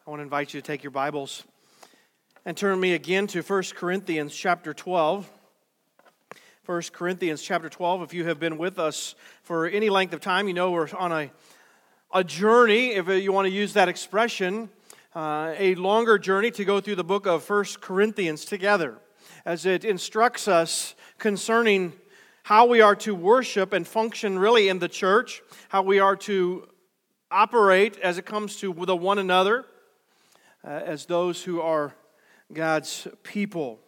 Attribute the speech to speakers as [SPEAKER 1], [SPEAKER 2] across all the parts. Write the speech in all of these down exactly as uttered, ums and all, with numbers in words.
[SPEAKER 1] I want to invite you to take your Bibles and turn me again to First Corinthians chapter twelve. First Corinthians chapter twelve. If you have been with us for any length of time, you know we're on a, a journey, if you want to use that expression, uh, a longer journey to go through the book of First Corinthians together, as it instructs us concerning how we are to worship and function really in the church, how we are to operate as it comes to the one another, uh, as those who are God's people.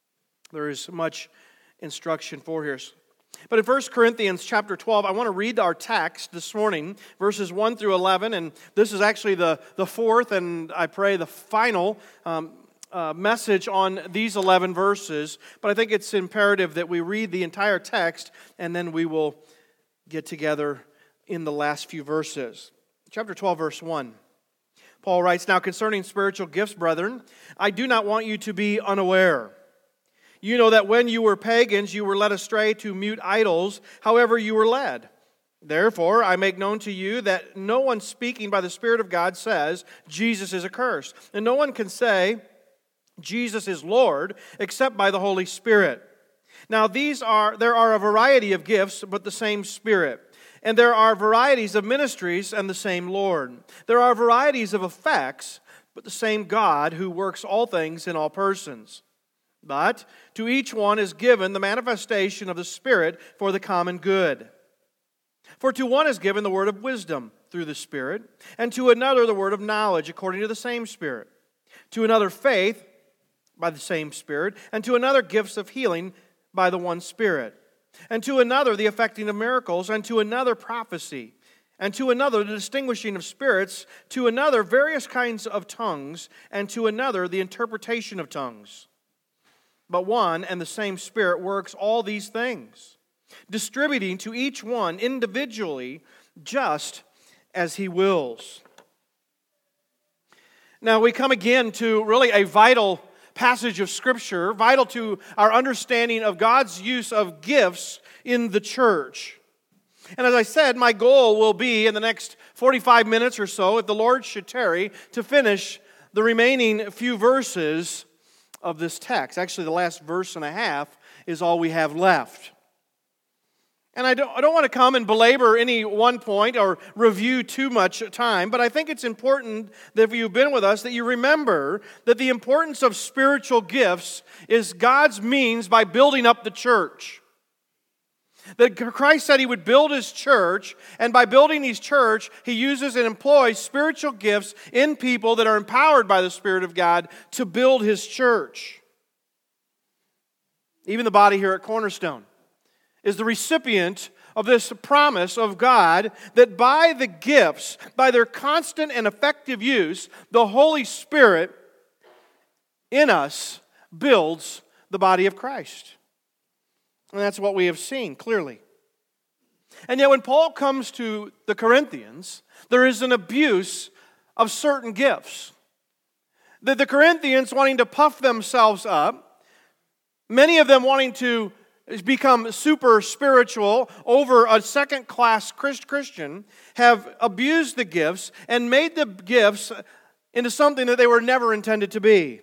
[SPEAKER 1] There is much instruction for here. But in First Corinthians chapter twelve, I want to read our text this morning, verses one through eleven, and this is actually the, the fourth and I pray the final um, uh, message on these eleven verses. But I think it's imperative that we read the entire text and then we will get together in the last few verses. Chapter twelve, verse one. Paul writes, "Now concerning spiritual gifts, brethren, I do not want you to be unaware. You know that when you were pagans, you were led astray to mute idols, however you were led. Therefore, I make known to you that no one speaking by the Spirit of God says, Jesus is accursed. And no one can say, Jesus is Lord, except by the Holy Spirit. Now these are there are a variety of gifts, but the same Spirit. And there are varieties of ministries and the same Lord. There are varieties of effects, but the same God who works all things in all persons. But to each one is given the manifestation of the Spirit for the common good. For to one is given the word of wisdom through the Spirit, and to another the word of knowledge according to the same Spirit. To another faith by the same Spirit, and to another gifts of healing by the one Spirit. And to another the effecting of miracles, and to another prophecy, and to another the distinguishing of spirits, to another various kinds of tongues, and to another the interpretation of tongues. But one and the same Spirit works all these things, distributing to each one individually just as He wills." Now we come again to really a vital passage of Scripture, vital to our understanding of God's use of gifts in the church. And as I said, my goal will be in the next forty-five minutes or so, if the Lord should tarry, to finish the remaining few verses of this text. Actually, the last verse and a half is all we have left. And I don't, I don't want to come and belabor any one point or review too much time, but I think it's important that if you've been with us, that you remember that the importance of spiritual gifts is God's means by building up the church. That Christ said He would build His church, and by building His church, He uses and employs spiritual gifts in people that are empowered by the Spirit of God to build His church. Even the body here at Cornerstone is the recipient of this promise of God that by the gifts, by their constant and effective use, the Holy Spirit in us builds the body of Christ. And that's what we have seen clearly. And yet when Paul comes to the Corinthians, there is an abuse of certain gifts. The, the Corinthians wanting to puff themselves up, many of them wanting to become super spiritual over a second-class Christian, have abused the gifts and made the gifts into something that they were never intended to be.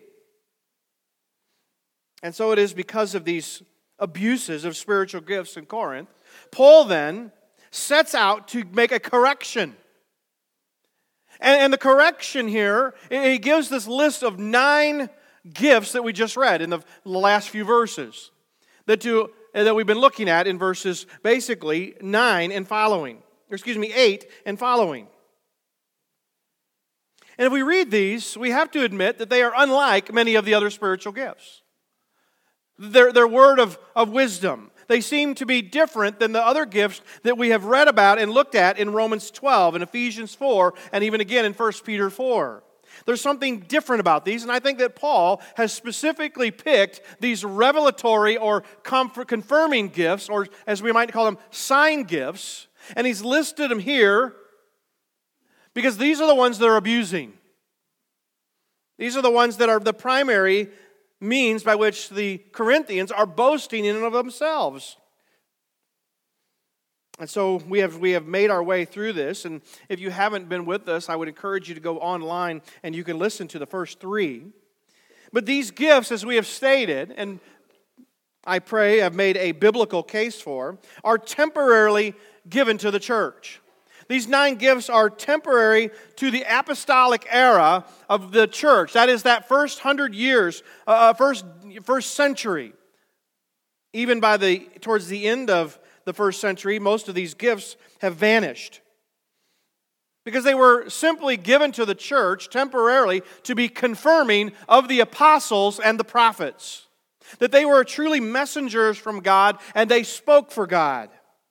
[SPEAKER 1] And so it is because of these abuses of spiritual gifts in Corinth, Paul then sets out to make a correction. And, and the correction here, he gives this list of nine gifts that we just read in the last few verses. That, to, that we've been looking at in verses basically nine and following. Or excuse me, eight and following. And if we read these, we have to admit that they are unlike many of the other spiritual gifts. Their, their word of, of wisdom. They seem to be different than the other gifts that we have read about and looked at in Romans twelve, and Ephesians four, and even again in First Peter four. There's something different about these, and I think that Paul has specifically picked these revelatory or comfort, confirming gifts, or as we might call them, sign gifts, and he's listed them here because these are the ones that are abusing. These are the ones that are the primary means by which the Corinthians are boasting in and of themselves. And so we have we have made our way through this, and if you haven't been with us, I would encourage you to go online and you can listen to the first three. But these gifts, as we have stated, and I pray I've made a biblical case for, are temporarily given to the church. These nine gifts are temporary to the apostolic era of the church. That is that first hundred years, uh, first first century. Even by the towards the end of the first century, most of these gifts have vanished. Because they were simply given to the church temporarily to be confirming of the apostles and the prophets. That they were truly messengers from God and they spoke for God.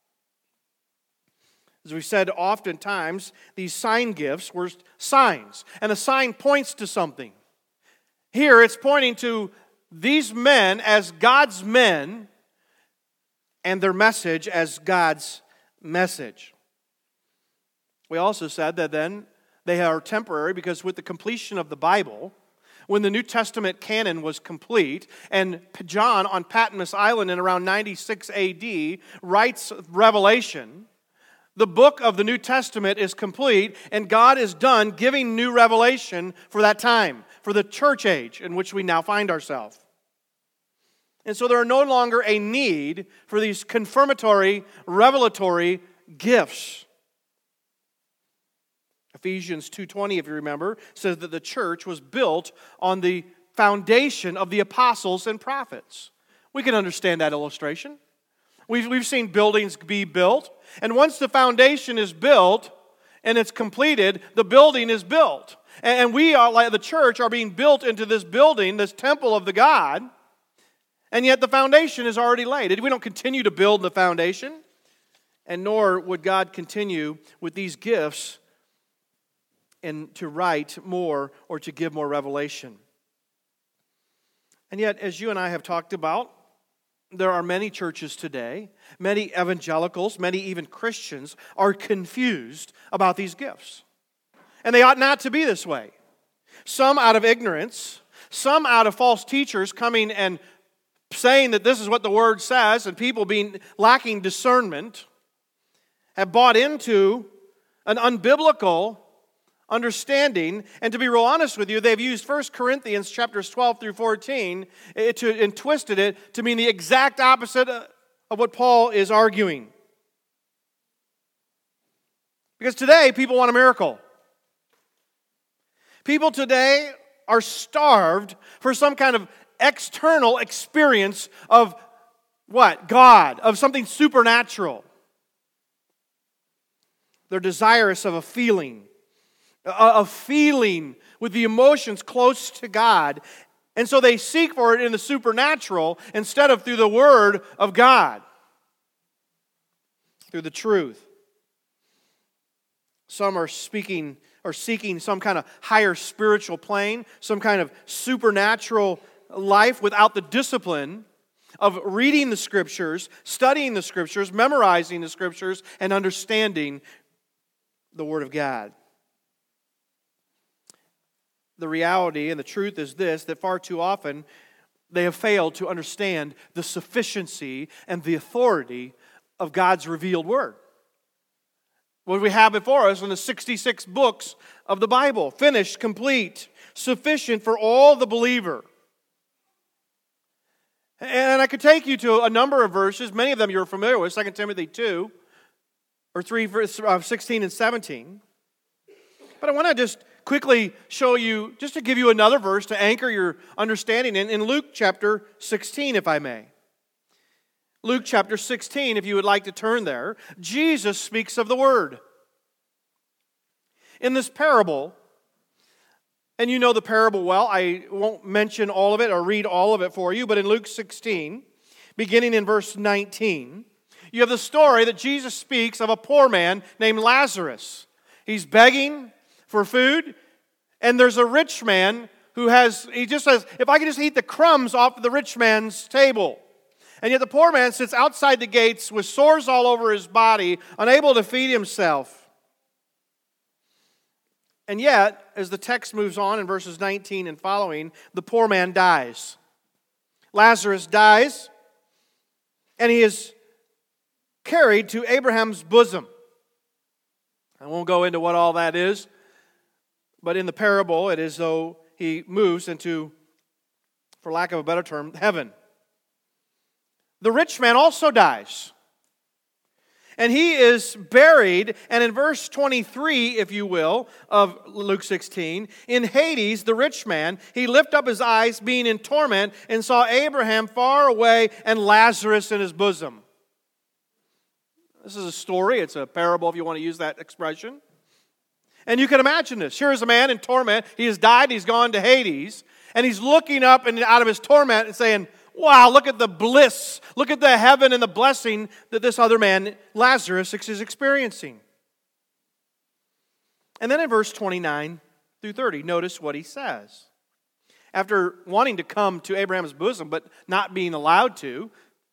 [SPEAKER 1] As we said oftentimes, these sign gifts were signs. And a sign points to something. Here it's pointing to these men as God's men and their message as God's message. We also said that then they are temporary because with the completion of the Bible, when the New Testament canon was complete, and John on Patmos Island in around ninety-six A D writes Revelation, the book of the New Testament is complete, and God is done giving new revelation for that time, for the church age in which we now find ourselves. And so there are no longer a need for these confirmatory, revelatory gifts. Ephesians two twenty, if you remember, says that the church was built on the foundation of the apostles and prophets. We can understand that illustration. We've, we've seen buildings be built, and once the foundation is built and it's completed, the building is built. And we are, like the church, are being built into this building, this temple of the God, and yet the foundation is already laid. We don't continue to build the foundation, and nor would God continue with these gifts and to write more or to give more revelation. And yet, as you and I have talked about, there are many churches today, many evangelicals, many even Christians are confused about these gifts. And they ought not to be this way. Some out of ignorance, some out of false teachers coming and saying that this is what the Word says, and people being lacking discernment, have bought into an unbiblical understanding. And to be real honest with you, they've used First Corinthians chapters twelve through fourteen to, and twisted it to mean the exact opposite of what Paul is arguing. Because today, people want a miracle. People today are starved for some kind of external experience of what? God, of something supernatural. They're desirous of a feeling, a feeling with the emotions close to God. And so they seek for it in the supernatural instead of through the Word of God, through the truth. Some are speaking or seeking some kind of higher spiritual plane, some kind of supernatural life without the discipline of reading the Scriptures, studying the Scriptures, memorizing the Scriptures, and understanding the Word of God. The reality and the truth is this, that far too often they have failed to understand the sufficiency and the authority of God's revealed Word. What we have before us in the sixty-six books of the Bible, finished, complete, sufficient for all the believer. And I could take you to a number of verses, many of them you're familiar with, Second Timothy two, or three, verse sixteen and seventeen. But I want to just quickly show you, just to give you another verse to anchor your understanding in, in Luke chapter sixteen, if I may. Luke chapter sixteen, if you would like to turn there, Jesus speaks of the Word. In this parable, and you know the parable well, I won't mention all of it or read all of it for you, but in Luke sixteen, beginning in verse nineteen, you have the story that Jesus speaks of a poor man named Lazarus. He's begging for food, and there's a rich man who has, he just says, if I could just eat the crumbs off of the rich man's table. And yet the poor man sits outside the gates with sores all over his body, unable to feed himself. And yet, as the text moves on in verses nineteen and following, the poor man dies. Lazarus dies, and he is carried to Abraham's bosom. I won't go into what all that is, but in the parable, it is though he moves into, for lack of a better term, heaven. The rich man also dies. And he is buried, and in verse twenty-three, if you will, of Luke sixteen, in Hades, the rich man, he lifted up his eyes, being in torment, and saw Abraham far away and Lazarus in his bosom. This is a story. It's a parable, if you want to use that expression. And you can imagine this. Here is a man in torment. He has died. He's gone to Hades. And he's looking up and out of his torment and saying, wow, look at the bliss. Look at the heaven and the blessing that this other man, Lazarus, is experiencing. And then in verse twenty-nine through thirty, notice what he says. After wanting to come to Abraham's bosom, but not being allowed to,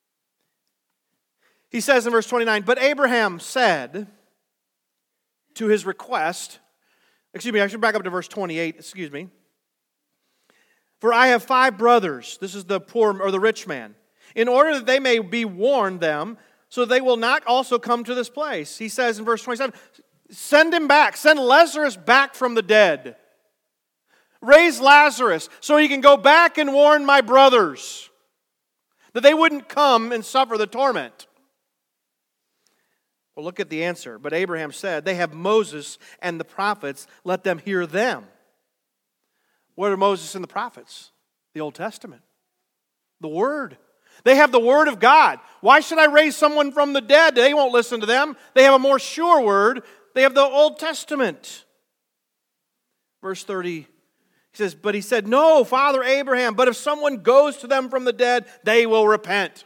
[SPEAKER 1] he says in verse twenty-nine, but Abraham said to his request, excuse me, I should back up to verse twenty-eight, excuse me. For I have five brothers, this is the poor or the rich man, in order that they may be warned them, so they will not also come to this place. He says in verse twenty-seven, send him back, send Lazarus back from the dead. Raise Lazarus so he can go back and warn my brothers that they wouldn't come and suffer the torment. Well, look at the answer. But Abraham said, they have Moses and the prophets, let them hear them. What are Moses and the prophets? The Old Testament. The Word. They have the Word of God. Why should I raise someone from the dead? They won't listen to them. They have a more sure Word. They have the Old Testament. Verse thirty, he says, but he said, no, Father Abraham, but if someone goes to them from the dead, they will repent.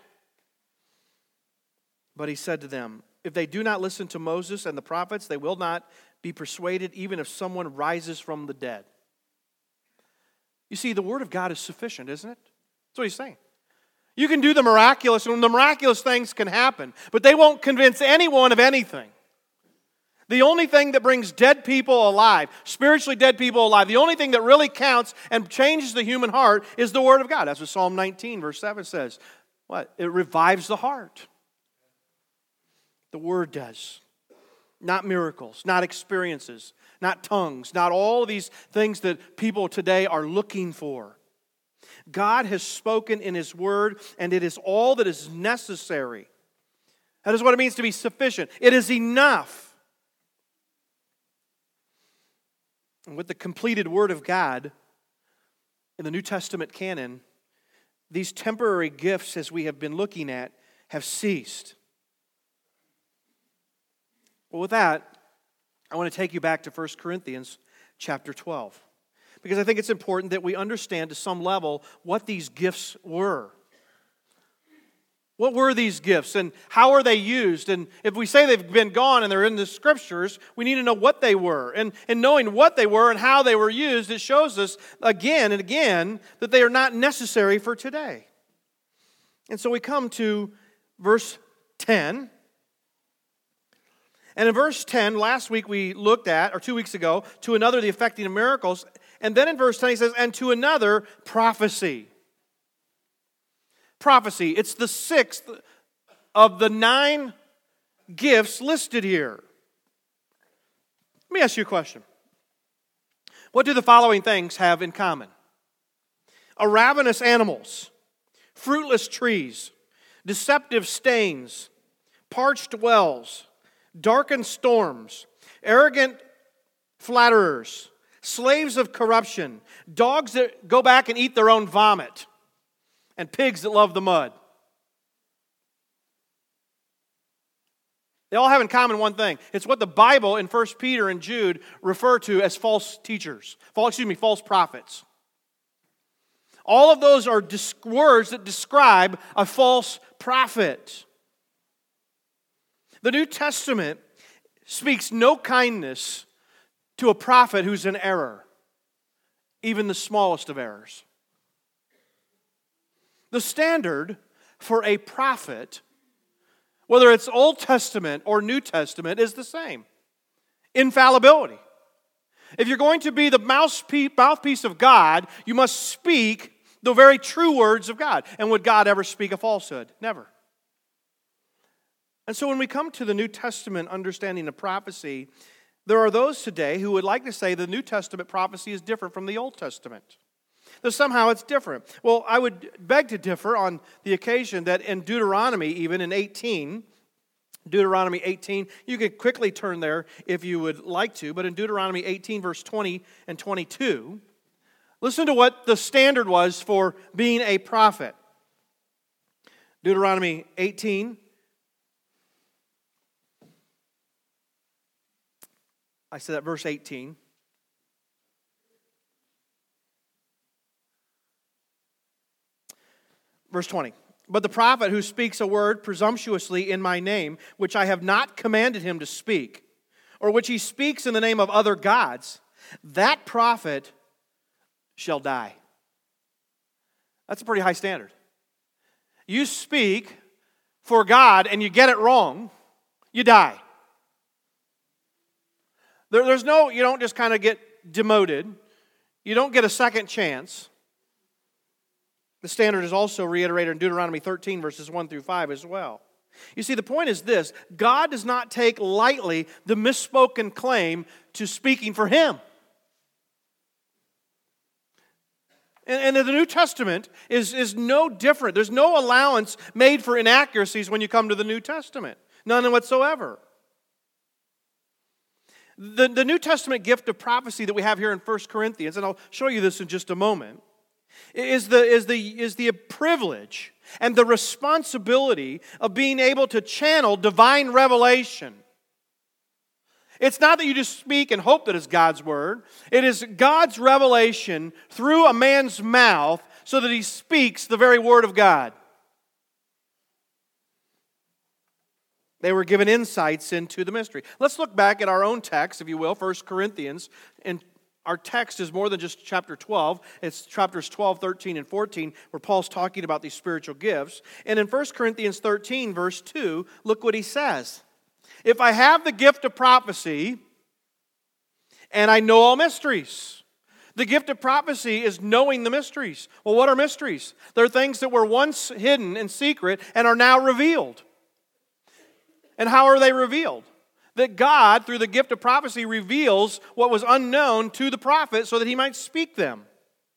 [SPEAKER 1] But he said to them, if they do not listen to Moses and the prophets, they will not be persuaded even if someone rises from the dead. You see, the Word of God is sufficient, isn't it? That's what he's saying. You can do the miraculous, and the miraculous things can happen, but they won't convince anyone of anything. The only thing that brings dead people alive, spiritually dead people alive, the only thing that really counts and changes the human heart is the Word of God. That's what Psalm nineteen, verse seven says. What? It revives the heart. The Word does. Not miracles, not experiences, not tongues, not all of these things that people today are looking for. God has spoken in His Word, and it is all that is necessary. That is what it means to be sufficient. It is enough. And with the completed Word of God in the New Testament canon, these temporary gifts, as we have been looking at, have ceased. Well, with that, I want to take you back to First Corinthians chapter twelve. Because I think it's important that we understand to some level what these gifts were. What were these gifts and how are they used? And if we say they've been gone and they're in the Scriptures, we need to know what they were. And, and knowing what they were and how they were used, it shows us again and again that they are not necessary for today. And so we come to verse ten. And in verse ten, last week we looked at, or two weeks ago, to another the effecting of miracles. And then in verse ten he says, and to another prophecy. Prophecy. It's the sixth of the nine gifts listed here. Let me ask you a question. What do the following things have in common? A ravenous animals, fruitless trees, deceptive stains, parched wells, darkened storms, arrogant flatterers, slaves of corruption, dogs that go back and eat their own vomit, and pigs that love the mud. They all have in common one thing. It's what the Bible in First Peter and Jude refer to as false teachers. False, excuse me, false prophets. All of those are words that describe a false prophet. The New Testament speaks no kindness to a prophet who's in error, even the smallest of errors. The standard for a prophet, whether it's Old Testament or New Testament, is the same. Infallibility. If you're going to be the mouthpiece of God, you must speak the very true words of God. And would God ever speak a falsehood? Never. And so when we come to the New Testament understanding of prophecy, there are those today who would like to say the New Testament prophecy is different from the Old Testament. That somehow it's different. Well, I would beg to differ on the occasion that in Deuteronomy, even in eighteen, Deuteronomy eighteen, you could quickly turn there if you would like to, but in Deuteronomy eighteen, verse twenty and twenty-two, listen to what the standard was for being a prophet. Deuteronomy eighteen, I said that verse eighteen. Verse twenty. But the prophet who speaks a word presumptuously in my name, which I have not commanded him to speak, or which he speaks in the name of other gods, that prophet shall die. That's a pretty high standard. You speak for God and you get it wrong, you die. There, there's no, you don't just kind of get demoted. You don't get a second chance. The standard is also reiterated in Deuteronomy thirteen, verses one through five as well. You see, the point is this: God does not take lightly the misspoken claim to speaking for Him. And, and the New Testament is, is no different. There's no allowance made for inaccuracies when you come to the New Testament. None whatsoever. The, the New Testament gift of prophecy that we have here in First Corinthians, and I'll show you this in just a moment, is the, is the, is the privilege and the responsibility of being able to channel divine revelation. It's not that you just speak and hope that it's God's word. It is God's revelation through a man's mouth so that he speaks the very word of God. They were given insights into the mystery. Let's look back at our own text, if you will, First Corinthians. And our text is more than just chapter twelve. It's chapters twelve, thirteen, and fourteen, where Paul's talking about these spiritual gifts. And in First Corinthians thirteen, verse two, look what he says. If I have the gift of prophecy, and I know all mysteries. The gift of prophecy is knowing the mysteries. Well, what are mysteries? They're things that were once hidden in secret and are now revealed. And how are they revealed? That God, through the gift of prophecy, reveals what was unknown to the prophet so that he might speak them.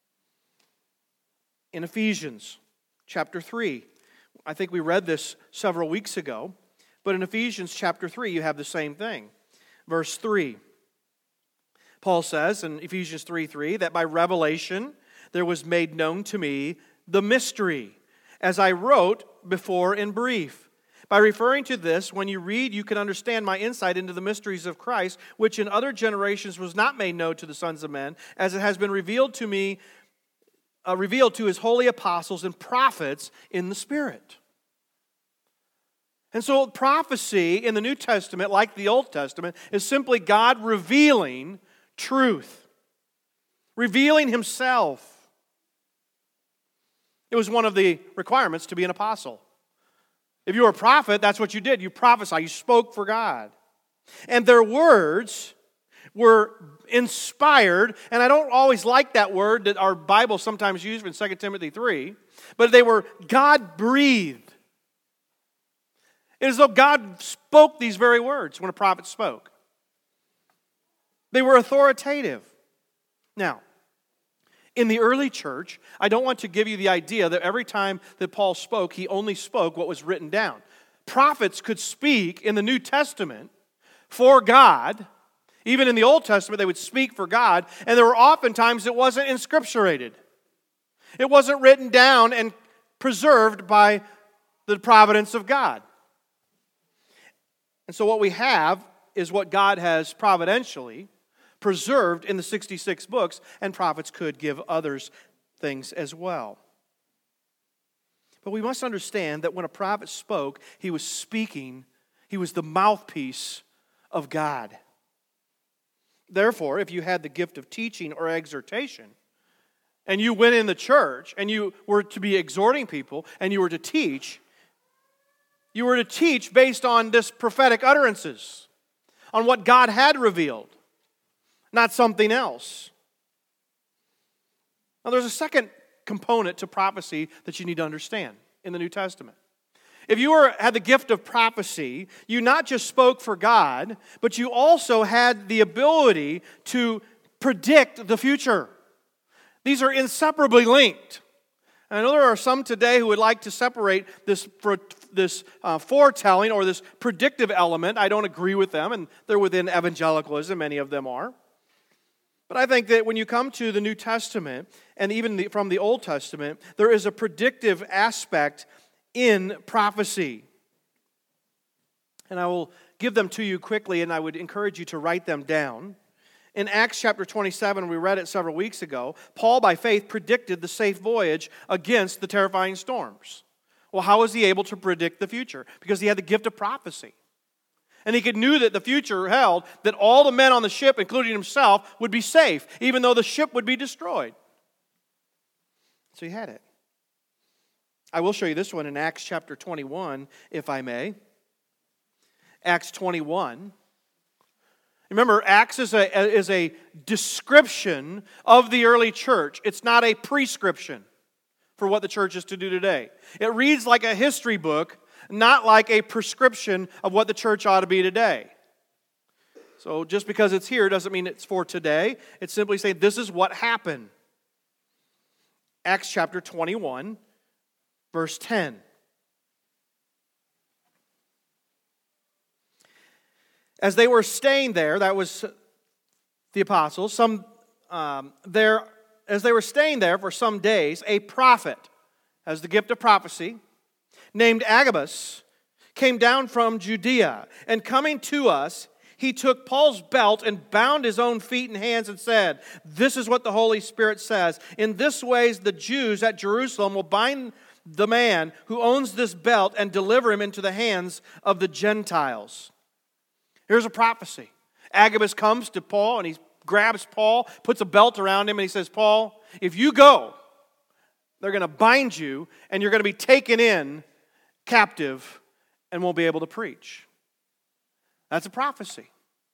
[SPEAKER 1] In Ephesians chapter three, I think we read this several weeks ago, but in Ephesians chapter three, you have the same thing. Verse three, Paul says in Ephesians three three, that by revelation there was made known to me the mystery, as I wrote before in brief. By referring to this, when you read, you can understand my insight into the mysteries of Christ, which in other generations was not made known to the sons of men, as it has been revealed to me, uh, revealed to his holy apostles and prophets in the Spirit. And so prophecy in the New Testament, like the Old Testament, is simply God revealing truth, revealing himself. It was one of the requirements to be an apostle. If you were a prophet, that's what you did. You prophesied. You spoke for God. And their words were inspired, and I don't always like that word that our Bible sometimes uses in Second Timothy three, but they were God-breathed. It is as though God spoke these very words when a prophet spoke. They were authoritative. Now, in the early church, I don't want to give you the idea that every time that Paul spoke, he only spoke what was written down. Prophets could speak in the New Testament for God. Even in the Old Testament, they would speak for God. And there were often times it wasn't inscripturated. It wasn't written down and preserved by the providence of God. And so what we have is what God has providentially preserved in the sixty-six books, and prophets could give others things as well. But we must understand that when a prophet spoke, he was speaking, he was the mouthpiece of God. Therefore, if you had the gift of teaching or exhortation, and you went in the church, and you were to be exhorting people, and you were to teach, you were to teach based on this prophetic utterances, on what God had revealed, not something else. Now, there's a second component to prophecy that you need to understand in the New Testament. If you were, had the gift of prophecy, you not just spoke for God, but you also had the ability to predict the future. These are inseparably linked. I know there are some today who would like to separate this, this uh, foretelling or this predictive element. I don't agree with them, and they're within evangelicalism, many of them are. But I think that when you come to the New Testament, and even the, from the Old Testament, there is a predictive aspect in prophecy. And I will give them to you quickly, and I would encourage you to write them down. In Acts chapter twenty-seven, we read it several weeks ago, Paul, by faith, predicted the safe voyage against the terrifying storms. Well, how was he able to predict the future? Because he had the gift of prophecy. And he knew that the future held that all the men on the ship, including himself, would be safe, even though the ship would be destroyed. So he had it. I will show you this one in Acts chapter twenty-one, if I may. Acts twenty-one. Remember, Acts is a, is a description of the early church. It's not a prescription for what the church is to do today. It reads like a history book, not like a prescription of what the church ought to be today. So just because it's here doesn't mean it's for today. It's simply saying this is what happened. Acts chapter twenty-one, verse ten. As they were staying there, that was the apostles, some um, there, as they were staying there for some days, a prophet, as the gift of prophecy, named Agabus, came down from Judea, and coming to us, he took Paul's belt and bound his own feet and hands and said, "This is what the Holy Spirit says. In this way the Jews at Jerusalem will bind the man who owns this belt and deliver him into the hands of the Gentiles." Here's a prophecy. Agabus comes to Paul and he grabs Paul, puts a belt around him, and he says, "Paul, if you go, they're going to bind you and you're going to be taken in captive and won't be able to preach." That's a prophecy.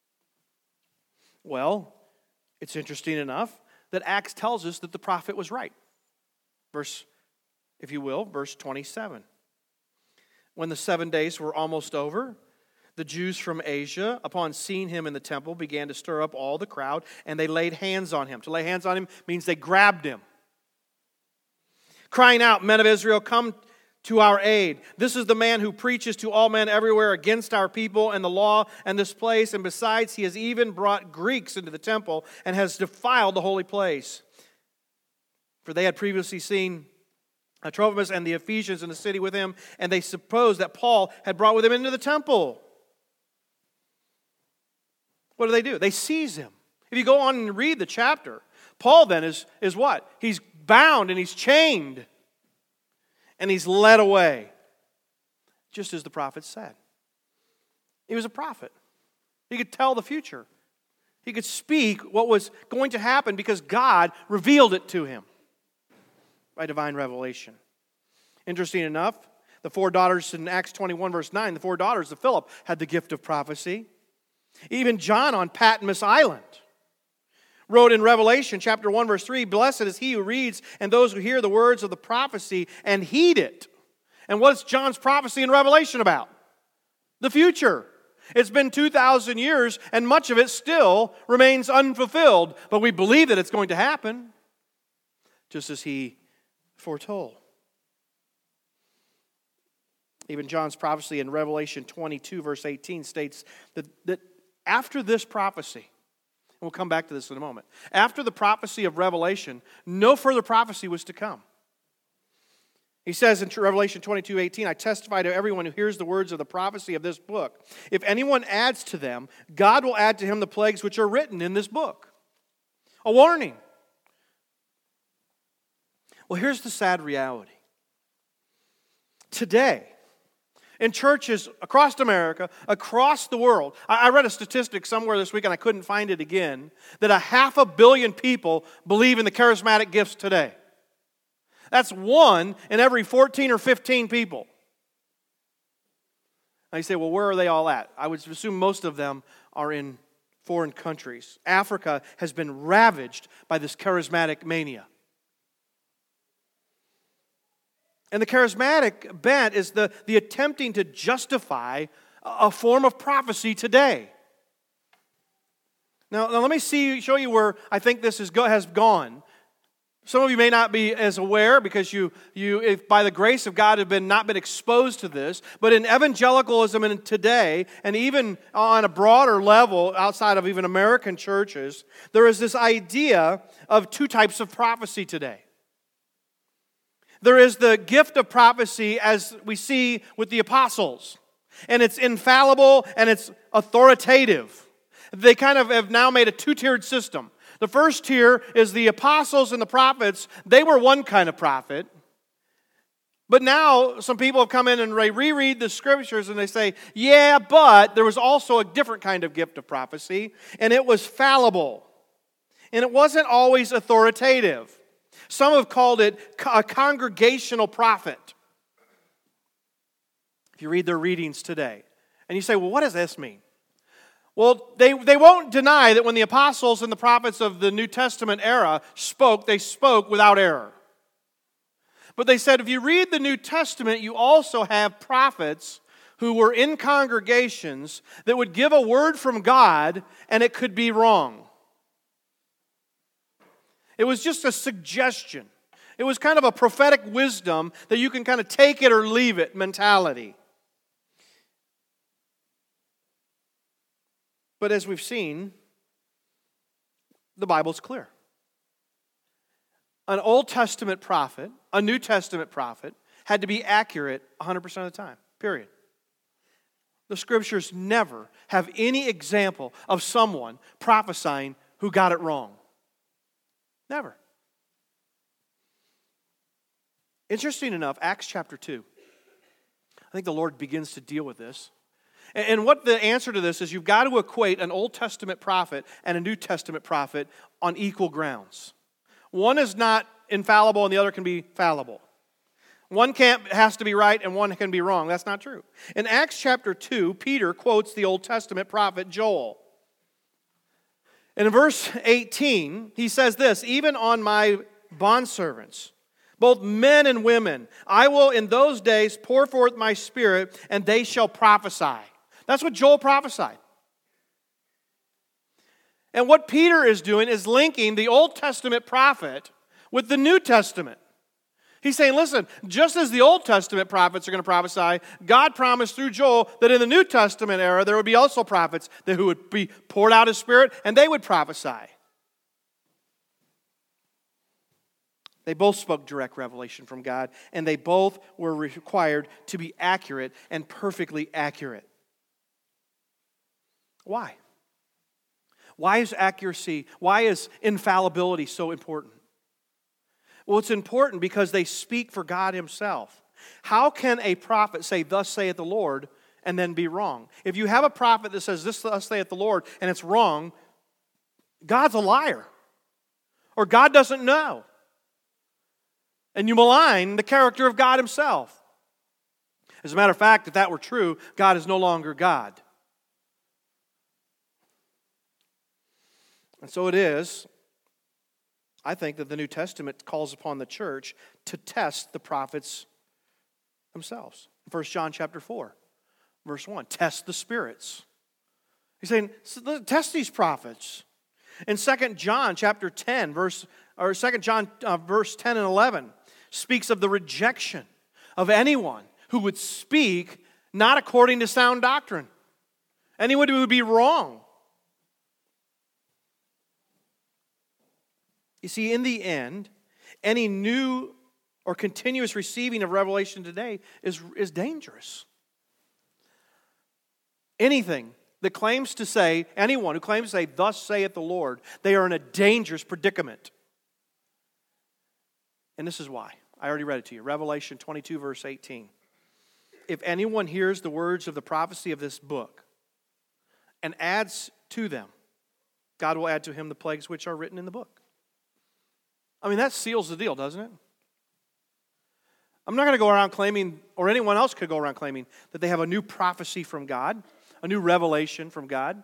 [SPEAKER 1] Well, it's interesting enough that Acts tells us that the prophet was right. Verse, if you will, verse twenty-seven. When the seven days were almost over, the Jews from Asia, upon seeing him in the temple, began to stir up all the crowd, and they laid hands on him. To lay hands on him means they grabbed him, crying out, "Men of Israel, come to our aid. This is the man who preaches to all men everywhere against our people and the law and this place. And besides, he has even brought Greeks into the temple and has defiled the holy place." For they had previously seen Trophimus and the Ephesians in the city with him, and they supposed that Paul had brought with him into the temple. What do they do? They seize him. If you go on and read the chapter, Paul then is, is what? He's bound and he's chained. And he's led away. Just as the prophet said. He was a prophet. He could tell the future. He could speak what was going to happen because God revealed it to him by divine revelation. Interesting enough, the four daughters in Acts twenty-one verse nine, the four daughters of Philip had the gift of prophecy. Even John on Patmos Island wrote in Revelation chapter one verse three, "Blessed is he who reads and those who hear the words of the prophecy and heed it." And what's John's prophecy in Revelation about? The future. It's been two thousand years and much of it still remains unfulfilled, but we believe that it's going to happen, just as he foretold. Even John's prophecy in Revelation twenty-two verse eighteen states that, that after this prophecy, and we'll come back to this in a moment, after the prophecy of Revelation, no further prophecy was to come. He says in Revelation twenty-two eighteen, "I testify to everyone who hears the words of the prophecy of this book. If anyone adds to them, God will add to him the plagues which are written in this book." A warning. Well, here's the sad reality. Today, in churches across America, across the world, I read a statistic somewhere this week and I couldn't find it again, that a half a billion people believe in the charismatic gifts today. That's one in every fourteen or fifteen people. Now you say, well, where are they all at? I would assume most of them are in foreign countries. Africa has been ravaged by this charismatic mania. And the charismatic bent is the, the attempting to justify a form of prophecy today. Now, now let me see, show you where I think this is go, has gone. Some of you may not be as aware because you, you if by the grace of God, have been not been exposed to this. But in evangelicalism and today, and even on a broader level outside of even American churches, there is this idea of two types of prophecy today. There is the gift of prophecy as we see with the apostles. And it's infallible and it's authoritative. They kind of have now made a two-tiered system. The first tier is the apostles and the prophets. They were one kind of prophet. But now some people have come in and they reread the scriptures and they say, yeah, but there was also a different kind of gift of prophecy, and it was fallible. And it wasn't always authoritative. Some have called it a congregational prophet. If you read their readings today. And you say, well, what does this mean? Well, they, they won't deny that when the apostles and the prophets of the New Testament era spoke, they spoke without error. But they said if you read the New Testament, you also have prophets who were in congregations that would give a word from God and it could be wrong. It was just a suggestion. It was kind of a prophetic wisdom that you can kind of take it or leave it mentality. But as we've seen, the Bible's clear. An Old Testament prophet, a New Testament prophet, had to be accurate one hundred percent of the time, period. The Scriptures never have any example of someone prophesying who got it wrong. Never. Interesting enough, Acts chapter two. I think the Lord begins to deal with this. And what the answer to this is, you've got to equate an Old Testament prophet and a New Testament prophet on equal grounds. One is not infallible and the other can be fallible. One can't has to be right and one can be wrong. That's not true. In Acts chapter two, Peter quotes the Old Testament prophet Joel. And in verse eighteen, he says this, even on my bondservants, both men and women, I will in those days pour forth my spirit, and they shall prophesy. That's what Joel prophesied. And what Peter is doing is linking the Old Testament prophet with the New Testament. He's saying, listen, just as the Old Testament prophets are going to prophesy, God promised through Joel that in the New Testament era there would be also prophets that who would be poured out His Spirit and they would prophesy. They both spoke direct revelation from God, and they both were required to be accurate and perfectly accurate. Why? Why is accuracy, why is infallibility so important? Well, it's important because they speak for God Himself. How can a prophet say, thus saith the Lord, and then be wrong? If you have a prophet that says, this thus saith the Lord, and it's wrong, God's a liar. Or God doesn't know. And you malign the character of God Himself. As a matter of fact, if that were true, God is no longer God. And so it is, I think, that the New Testament calls upon the church to test the prophets themselves. First John chapter four, verse one, test the spirits. He's saying, test these prophets. In Second John chapter ten, verse or Second John uh, verse ten and eleven, speaks of the rejection of anyone who would speak not according to sound doctrine. Anyone who would be wrong. You see, in the end, any new or continuous receiving of revelation today is, is dangerous. Anything that claims to say, anyone who claims to say, thus saith the Lord, they are in a dangerous predicament. And this is why. I already read it to you. Revelation twenty-two, verse eighteen. If anyone hears the words of the prophecy of this book and adds to them, God will add to him the plagues which are written in the book. I mean, that seals the deal, doesn't it? I'm not going to go around claiming, or anyone else could go around claiming, that they have a new prophecy from God, a new revelation from God.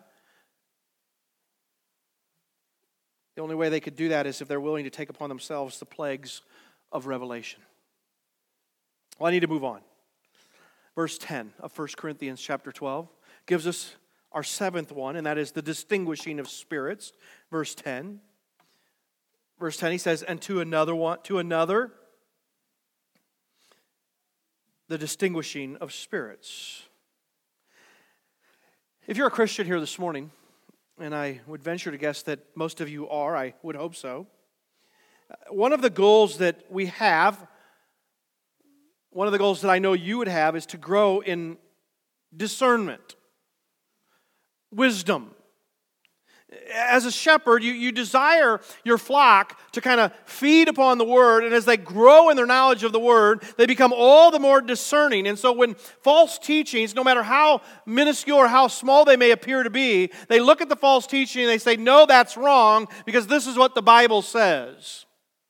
[SPEAKER 1] The only way they could do that is if they're willing to take upon themselves the plagues of revelation. Well, I need to move on. Verse ten of First Corinthians chapter twelve gives us our seventh one, and that is the distinguishing of spirits. Verse ten. Verse ten, he says, and to another one, to another, the distinguishing of spirits. If you're a Christian here this morning, and I would venture to guess that most of you are, I would hope so, one of the goals that we have, one of the goals that I know you would have, is to grow in discernment, wisdom. As a shepherd, you, you desire your flock to kind of feed upon the Word, and as they grow in their knowledge of the Word, they become all the more discerning. And so when false teachings, no matter how minuscule or how small they may appear to be, they look at the false teaching and they say, no, that's wrong, because this is what the Bible says.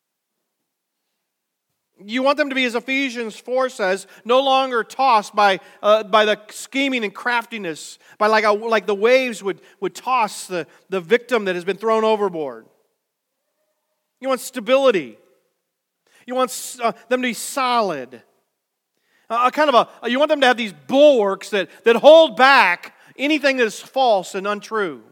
[SPEAKER 1] You want them to be, as Ephesians four says, no longer tossed by uh, by the scheming and craftiness, by like a, like the waves would, would toss the, the victim that has been thrown overboard. You want stability. You want uh, them to be solid. Uh, a kind of a you want them to have these bulwarks that, that hold back anything that is false and untrue.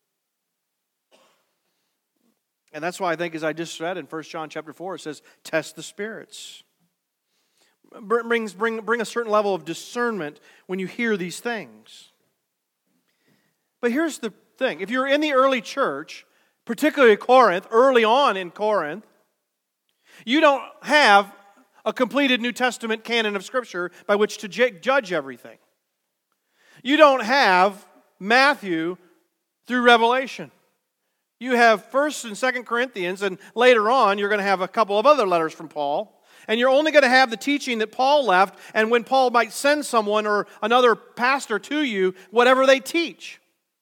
[SPEAKER 1] And that's why I think, as I just read in First John chapter four, it says, test the spirits. Brings, bring, bring a certain level of discernment when you hear these things. But here's the thing. If you're in the early church, particularly Corinth, early on in Corinth, you don't have a completed New Testament canon of Scripture by which to j- judge everything. You don't have Matthew through Revelation. You have First and Second Corinthians, and later on you're going to have a couple of other letters from Paul. And you're only going to have the teaching that Paul left, and when Paul might send someone or another pastor to you, whatever they teach.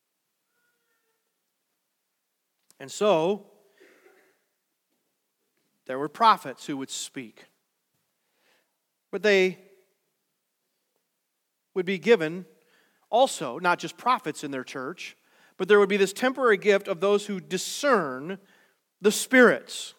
[SPEAKER 1] And so, there were prophets who would speak. But they would be given also, not just prophets in their church, but there would be this temporary gift of those who discern the spirits.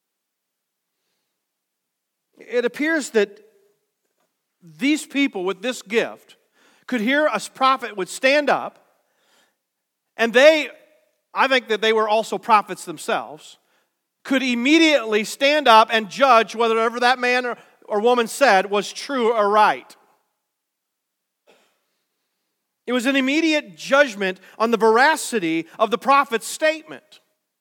[SPEAKER 1] It appears that these people with this gift could hear a prophet would stand up, and they, I think that they were also prophets themselves, could immediately stand up and judge whatever that man or, or woman said was true or right. It was an immediate judgment on the veracity of the prophet's statement.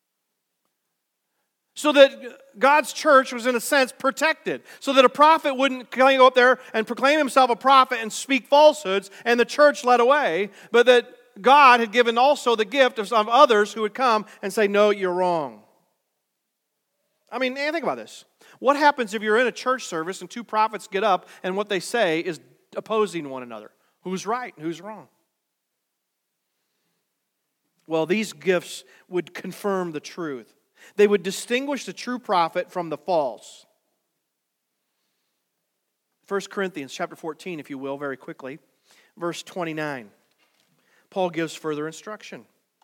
[SPEAKER 1] So that God's church was, in a sense, protected. So that a prophet wouldn't go up there and proclaim himself a prophet and speak falsehoods and the church led away, but that God had given also the gift of some others who would come and say, no, you're wrong. I mean, think about this. What happens if you're in a church service and two prophets get up and what they say is opposing one another? Who's right and who's wrong? Well, these gifts would confirm the truth. They would distinguish the true prophet from the false. First Corinthians chapter fourteen, if you will, very quickly. Verse twenty-nine. Paul gives further instruction.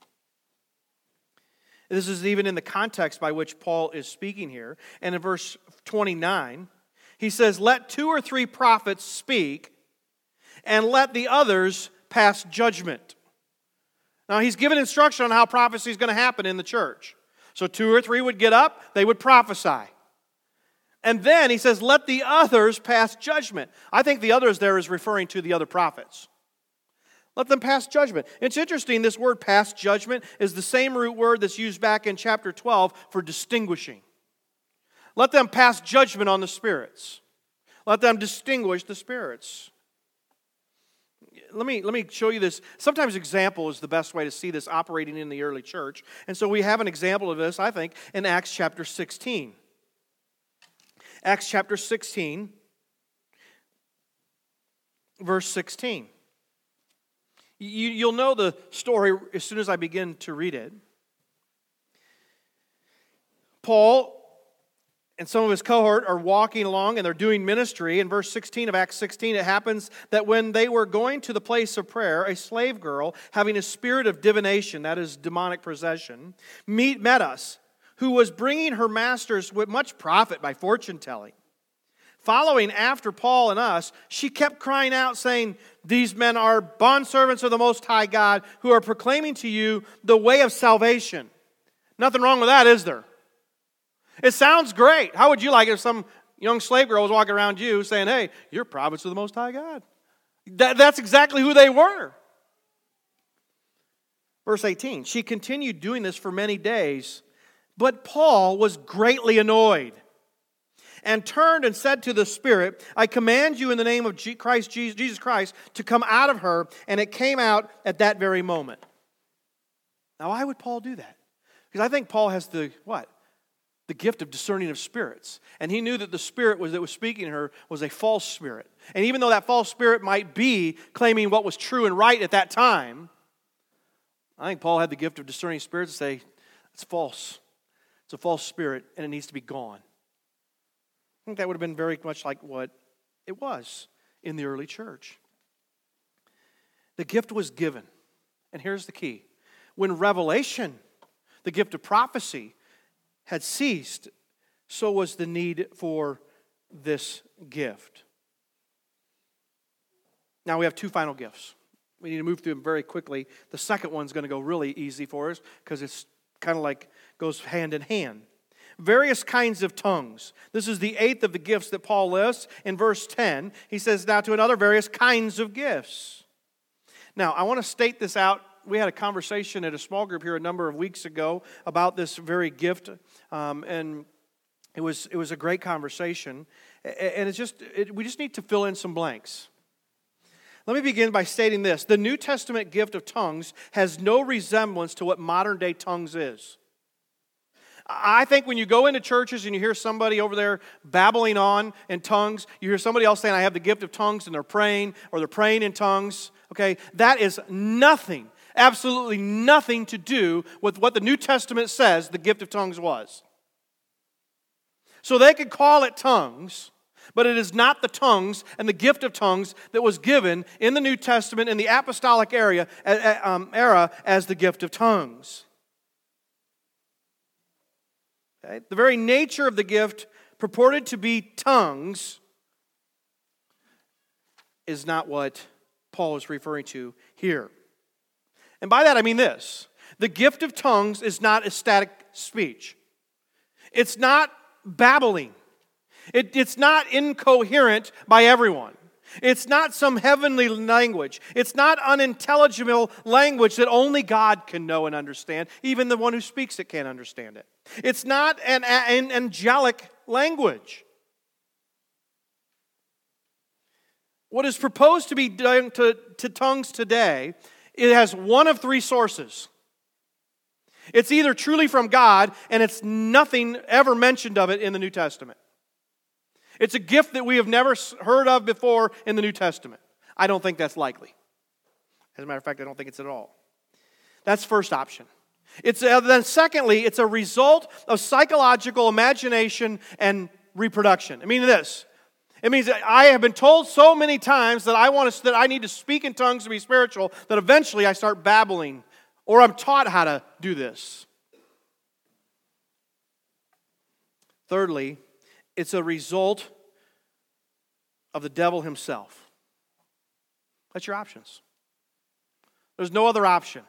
[SPEAKER 1] This is even in the context by which Paul is speaking here. And in verse twenty-nine, he says, let two or three prophets speak, and let the others pass judgment. Now, he's given instruction on how prophecy is going to happen in the church. So two or three would get up, they would prophesy. And then he says, let the others pass judgment. I think the others there is referring to the other prophets. Let them pass judgment. It's interesting, this word pass judgment is the same root word that's used back in chapter twelve for distinguishing. Let them pass judgment on the spirits. Let them distinguish the spirits. Let me, let me show you this. Sometimes example is the best way to see this operating in the early church. And so we have an example of this, I think, in Acts chapter sixteen. Acts chapter sixteen, verse sixteen. You, you'll know the story as soon as I begin to read it. Paul and some of his cohort are walking along and they're doing ministry. In verse sixteen of Acts sixteen, it happens that when they were going to the place of prayer, a slave girl having a spirit of divination, that is demonic possession, meet, met us, who was bringing her masters with much profit by fortune telling. following after Paul and us, she kept crying out saying, these men are bondservants of the Most High God who are proclaiming to you the way of salvation. Nothing wrong with that, is there? It sounds great. How would you like it if some young slave girl was walking around you saying, hey, you're prophets of the Most High God? That, that's exactly who they were. Verse eighteen, she continued doing this for many days, but Paul was greatly annoyed and turned and said to the Spirit, I command you in the name of Christ, Jesus Christ to come out of her, and it came out at that very moment. Now, why would Paul do that? Because I think Paul has the, what? The gift of discerning of spirits. And he knew that the spirit was, that was speaking to her was a false spirit. And even though that false spirit might be claiming what was true and right at that time, I think Paul had the gift of discerning spirits to say, it's false. It's a false spirit, and it needs to be gone. I think that would have been very much like what it was in the early church. The gift was given. And here's the key. When revelation, the gift of prophecy, had ceased, so was the need for this gift. Now we have two final gifts. We need to move through them very quickly. The second one's going to go really easy for us because it's kind of like goes hand in hand. Various kinds of tongues. This is the eighth of the gifts that Paul lists in verse ten. He says, now to another, various kinds of gifts. Now, I want to state this out. We had a conversation at a small group here a number of weeks ago about this very gift, um, and it was it was a great conversation. And it's just it, we just need to fill in some blanks. Let me begin by stating this. The New Testament gift of tongues has no resemblance to what modern-day tongues is. I think when you go into churches and you hear somebody over there babbling on in tongues, you hear somebody else saying, I have the gift of tongues, and they're praying, or they're praying in tongues, okay? That is nothing, absolutely nothing to do with what the New Testament says the gift of tongues was. So they could call it tongues, but it is not the tongues and the gift of tongues that was given in the New Testament in the apostolic area, um, era as the gift of tongues. Okay? The very nature of the gift purported to be tongues is not what Paul is referring to here. And by that I mean this. The gift of tongues is not ecstatic speech. It's not babbling. It, it's not incoherent by everyone. It's not some heavenly language. It's not unintelligible language that only God can know and understand. Even the one who speaks it can't understand it. It's not an, an angelic language. What is proposed to be done to, to tongues today, it has one of three sources. It's either truly from God, and it's nothing ever mentioned of it in the New Testament. It's a gift that we have never heard of before in the New Testament. I don't think that's likely. As a matter of fact, I don't think it's at all. That's first option. It's uh, then secondly, it's a result of psychological imagination and reproduction. I mean this. It means that I have been told so many times that I want to, that I need to speak in tongues to be spiritual that eventually I start babbling, or I'm taught how to do this. Thirdly, it's a result of the devil himself. That's your options. There's no other option.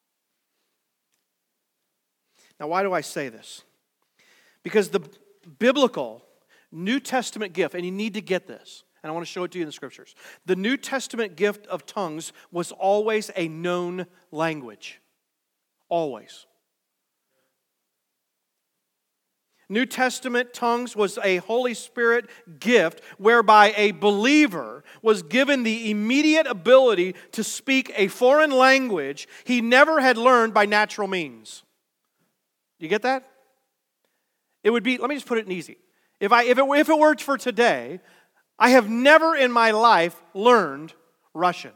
[SPEAKER 1] Now, why do I say this? Because the biblical New Testament gift, and you need to get this, and I want to show it to you in the Scriptures. The New Testament gift of tongues was always a known language. Always. New Testament tongues was a Holy Spirit gift whereby a believer was given the immediate ability to speak a foreign language he never had learned by natural means. You get that? It would be, let me just put it in easy. If I if it if it were for today, I have never in my life learned Russian.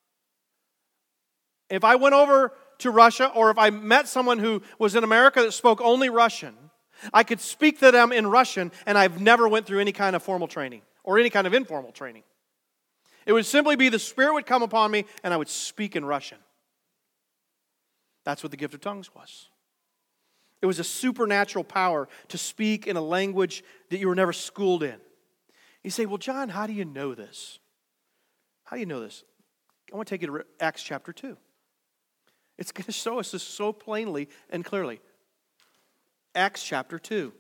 [SPEAKER 1] If I went over to Russia, or if I met someone who was in America that spoke only Russian, I could speak to them in Russian, and I've never went through any kind of formal training or any kind of informal training. It would simply be the Spirit would come upon me, and I would speak in Russian. That's what the gift of tongues was. It was a supernatural power to speak in a language that you were never schooled in. You say, well, John, how do you know this? How do you know this? I want to take you to Acts chapter two. It's going to show us this so plainly and clearly. Acts chapter two.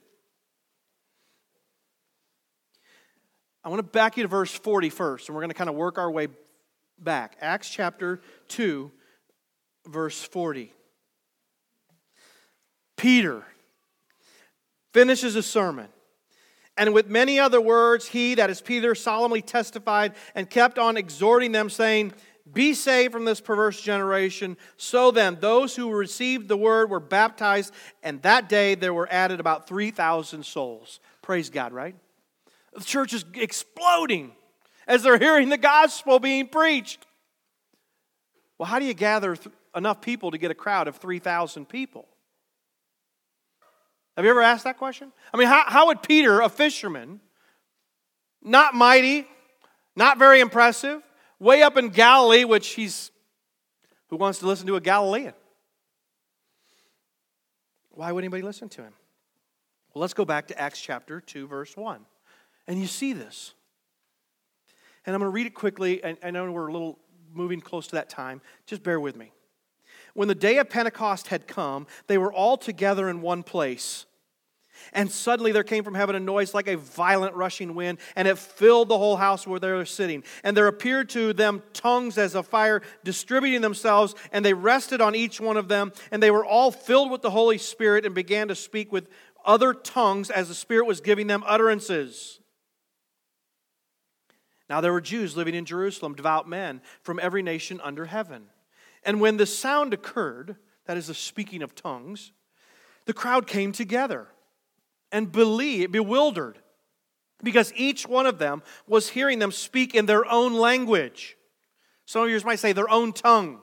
[SPEAKER 1] I want to back you to verse forty first, and we're going to kind of work our way back. Acts chapter two, verse forty. Peter finishes a sermon. And with many other words, he, that is Peter, solemnly testified and kept on exhorting them, saying, be saved from this perverse generation. So then, those who received the word were baptized, and that day there were added about three thousand souls. Praise God, right? The church is exploding as they're hearing the gospel being preached. Well, how do you gather th- enough people to get a crowd of three thousand people? Have you ever asked that question? I mean, how, how would Peter, a fisherman, not mighty, not very impressive, way up in Galilee, which he's, who wants to listen to a Galilean? Why would anybody listen to him? Well, let's go back to Acts chapter two, verse one. And you see this. And I'm going to read it quickly. And I know we're a little moving close to that time. Just bear with me. When the day of Pentecost had come, they were all together in one place. And suddenly there came from heaven a noise like a violent rushing wind, and it filled the whole house where they were sitting. And there appeared to them tongues as of fire, distributing themselves, and they rested on each one of them. And they were all filled with the Holy Spirit and began to speak with other tongues as the Spirit was giving them utterances. Now there were Jews living in Jerusalem, devout men from every nation under heaven. And when the sound occurred, that is the speaking of tongues, the crowd came together and believed, bewildered, because each one of them was hearing them speak in their own language. Some of you might say their own tongue.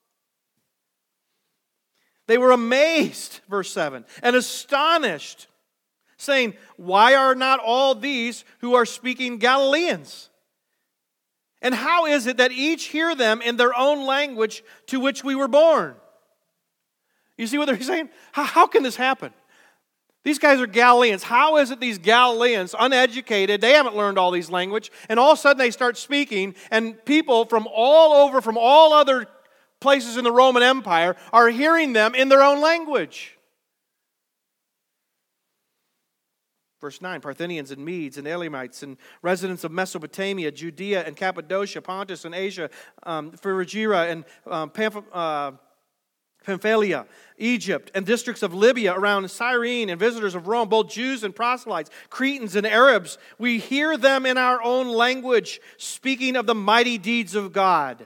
[SPEAKER 1] They were amazed, verse seven, and astonished, saying, why are not all these who are speaking Galileans? And how is it that each hear them in their own language to which we were born? You see what they're saying? How, how can this happen? These guys are Galileans. How is it these Galileans, uneducated, they haven't learned all these language, and all of a sudden they start speaking, and people from all over, from all other places in the Roman Empire, are hearing them in their own language? Verse nine, Parthians and Medes and Elamites and residents of Mesopotamia, Judea and Cappadocia, Pontus and Asia, um, Phrygia and um, Pamph- uh, Pamphylia, Egypt, and districts of Libya around Cyrene, and visitors of Rome, both Jews and proselytes, Cretans and Arabs. We hear them in our own language, speaking of the mighty deeds of God.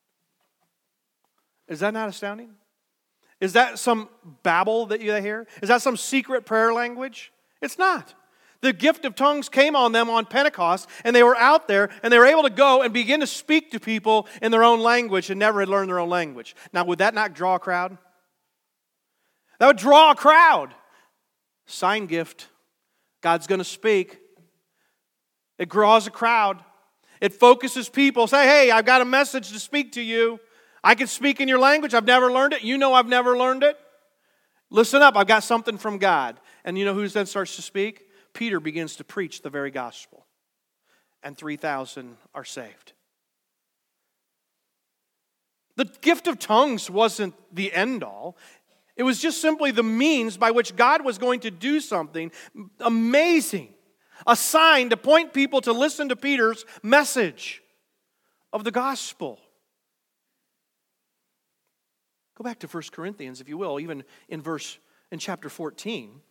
[SPEAKER 1] Is that not astounding? Is that some babble that you hear? Is that some secret prayer language? It's not. The gift of tongues came on them on Pentecost, and they were out there, and they were able to go and begin to speak to people in their own language and never had learned their own language. Now, would that not draw a crowd? That would draw a crowd. Sign gift. God's going to speak. It draws a crowd. It focuses people. Say, hey, I've got a message to speak to you. I can speak in your language. I've never learned it. You know I've never learned it. Listen up. I've got something from God. And you know who then starts to speak? Peter begins to preach the very gospel, and three thousand are saved. The gift of tongues wasn't the end all. It was just simply the means by which God was going to do something amazing, a sign to point people to listen to Peter's message of the gospel. Go back to First Corinthians, if you will, even in verse in chapter fourteen.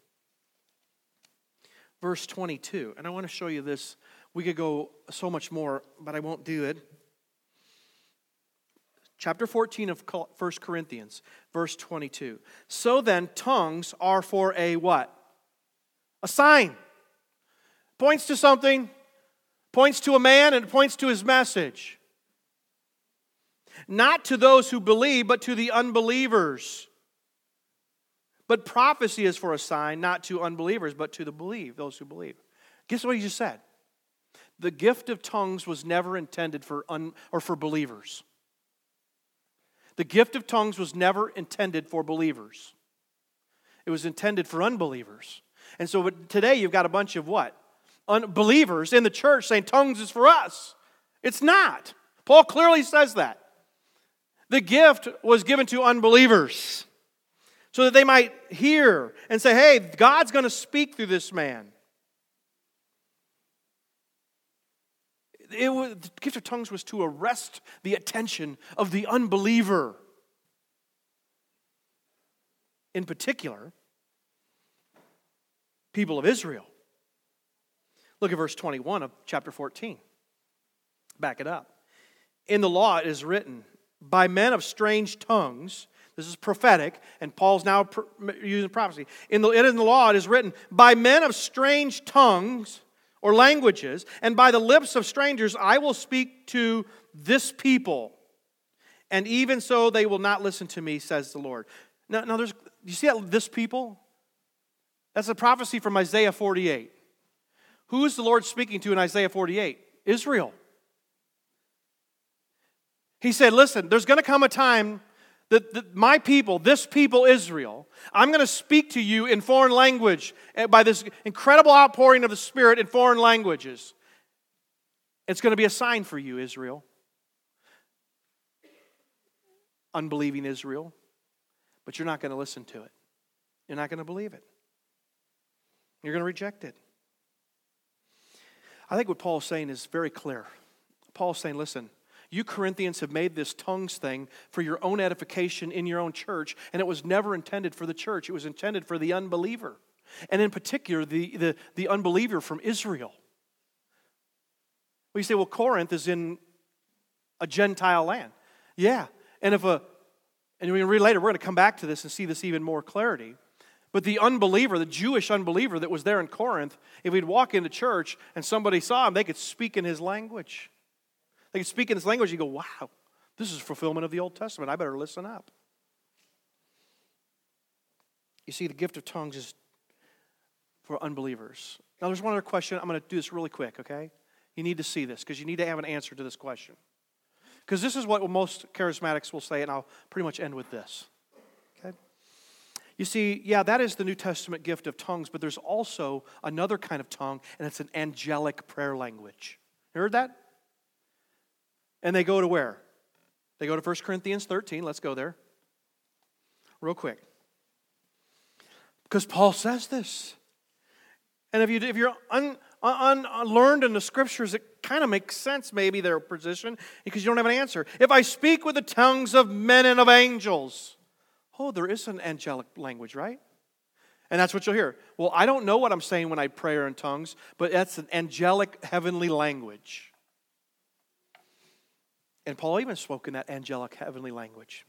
[SPEAKER 1] Verse twenty-two, and I want to show you this. We could go so much more, but I won't do it. Chapter fourteen of First Corinthians, verse twenty-two. So then, tongues are for a what? A sign. Points to something, points to a man, and points to his message. Not to those who believe, but to the unbelievers. But prophecy is for a sign, not to unbelievers, but to the believe, those who believe. Guess what he just said? The gift of tongues was never intended for un, or for believers. The gift of tongues was never intended for believers. It was intended for unbelievers. And so today you've got a bunch of what? unbelievers in the church saying tongues is for us. It's not. Paul clearly says that. The gift was given to unbelievers so that they might hear and say, hey, God's going to speak through this man. It was, the gift of tongues was to arrest the attention of the unbeliever. In particular, people of Israel. Look at verse twenty-one of chapter fourteen. Back it up. In the law it is written, by men of strange tongues, this is prophetic, and Paul's now pr- using prophecy. In the, in the law it is written, by men of strange tongues or languages, and by the lips of strangers I will speak to this people. And even so they will not listen to me, says the Lord. Now, now there's, you see that this people? That's a prophecy from Isaiah forty-eight. Who is the Lord speaking to in Isaiah forty-eight? Israel. He said, listen, there's going to come a time that, that my people, this people Israel, I'm going to speak to you in foreign language by this incredible outpouring of the Spirit in foreign languages. It's going to be a sign for you, Israel. Unbelieving Israel. But you're not going to listen to it. You're not going to believe it. You're going to reject it. I think what Paul's saying is very clear. Paul's saying, listen, you Corinthians have made this tongues thing for your own edification in your own church, and it was never intended for the church. It was intended for the unbeliever, and in particular, the, the, the unbeliever from Israel. Well, you say, well, Corinth is in a Gentile land. Yeah, and if a, and we can read later, we're going to come back to this and see this even more clarity. But the unbeliever, the Jewish unbeliever that was there in Corinth, if he'd walk into church and somebody saw him, they could speak in his language. They could speak in his language. You go, wow, this is fulfillment of the Old Testament. I better listen up. You see, the gift of tongues is for unbelievers. Now, there's one other question. I'm going to do this really quick, okay? You need to see this because you need to have an answer to this question. Because this is what most charismatics will say, and I'll pretty much end with this. Okay? You see, yeah, that is the New Testament gift of tongues, but there's also another kind of tongue, and it's an angelic prayer language. You heard that? And they go to where? They go to First Corinthians thirteen. Let's go there. Real quick. Because Paul says this. And if, you, if you're un, un, unlearned in the Scriptures, it kind of makes sense, maybe, their position, because you don't have an answer. If I speak with the tongues of men and of angels. Oh, there is an angelic language, right? And that's what you'll hear. Well, I don't know what I'm saying when I pray in tongues, but that's an angelic heavenly language. And Paul even spoke in that angelic heavenly language.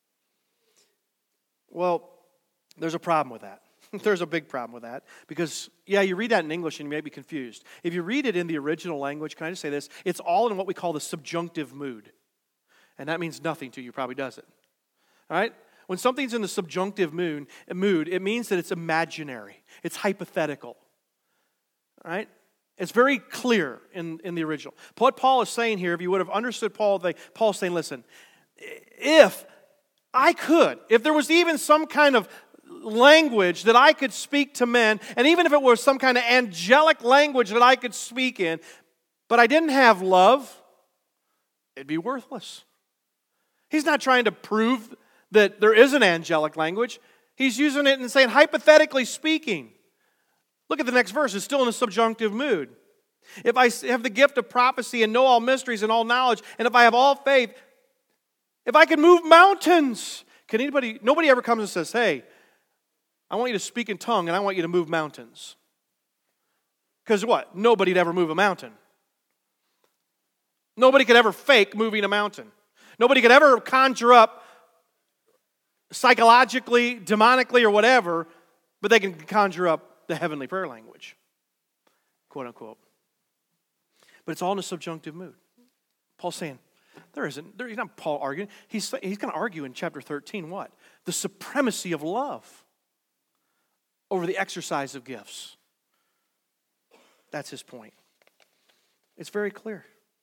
[SPEAKER 1] Well, there's a problem with that. There's a big problem with that. Because, yeah, you read that in English and you may be confused. If you read it in the original language, can I just say this? It's all in what we call the subjunctive mood. And that means nothing to you, probably does it. All right? When something's in the subjunctive mood, mood, it means that it's imaginary. It's hypothetical. All right? It's very clear in, in the original. What Paul is saying here, if you would have understood Paul, they, Paul's saying, listen, if I could, if there was even some kind of language that I could speak to men, and even if it was some kind of angelic language that I could speak in, but I didn't have love, it'd be worthless. He's not trying to prove that there is an angelic language. He's using it and saying, hypothetically speaking. Look at the next verse. It's still in a subjunctive mood. If I have the gift of prophecy and know all mysteries and all knowledge, and if I have all faith, if I can move mountains. Can anybody, nobody ever comes and says, hey, I want you to speak in tongue and I want you to move mountains. Because what? Nobody'd ever move a mountain. Nobody could ever fake moving a mountain. Nobody could ever conjure up psychologically, demonically, or whatever, but they can conjure up the heavenly prayer language, quote unquote. But it's all in a subjunctive mood. Paul's saying, there isn't, there, he's not Paul arguing. He's, he's going to argue in chapter thirteen what? The supremacy of love over the exercise of gifts. That's his point. It's very clear.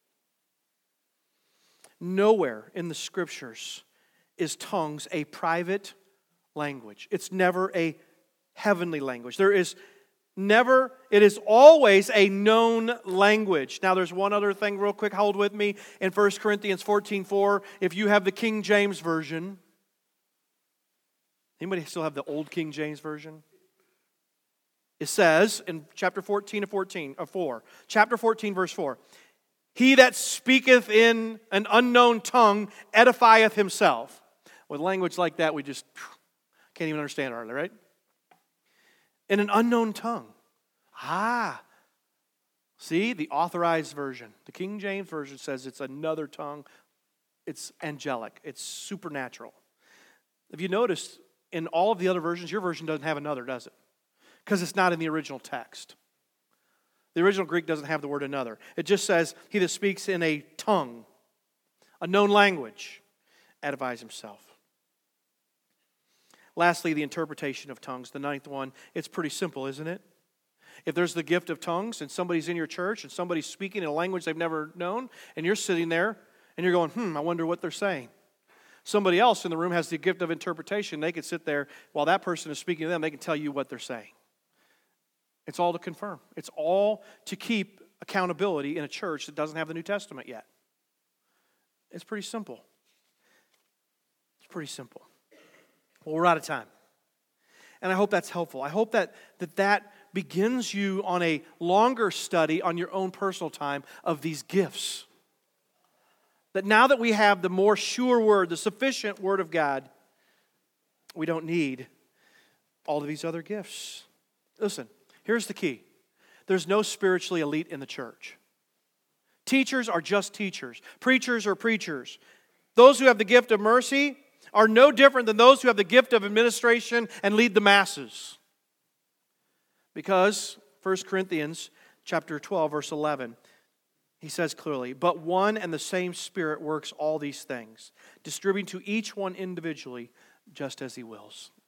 [SPEAKER 1] Nowhere in the Scriptures is tongues a private language. It's never a heavenly language. There is Never, it is always a known language. Now there's one other thing real quick, hold with me. In First Corinthians fourteen four, if you have the King James Version, anybody still have the old King James Version? It says in chapter fourteen of fourteen, of four, chapter fourteen verse four, he that speaketh in an unknown tongue edifieth himself. With language like that, we just can't even understand it, right? In an unknown tongue. Ah. See, the authorized version. The King James Version says it's another tongue. It's angelic. It's supernatural. If you notice, in all of the other versions, your version doesn't have another, does it? Because it's not in the original text. The original Greek doesn't have the word another. It just says, he that speaks in a tongue, a known language, edifies himself. Lastly, the interpretation of tongues, the ninth one. It's pretty simple, isn't it? If there's the gift of tongues and somebody's in your church and somebody's speaking in a language they've never known, and you're sitting there and you're going, hmm, I wonder what they're saying. Somebody else in the room has the gift of interpretation. They could sit there while that person is speaking to them. They can tell you what they're saying. It's all to confirm. It's all to keep accountability in a church that doesn't have the New Testament yet. It's pretty simple. It's pretty simple. Well, we're out of time. And I hope that's helpful. I hope that that, that begins you on a longer study on your own personal time of these gifts. That now that we have the more sure word, the sufficient word of God, we don't need all of these other gifts. Listen, here's the key. There's no spiritually elite in the church. Teachers are just teachers. Preachers are preachers. Those who have the gift of mercy are no different than those who have the gift of administration and lead the masses. Because First Corinthians chapter twelve, verse eleven, he says clearly, but one and the same Spirit works all these things, distributing to each one individually just as he wills.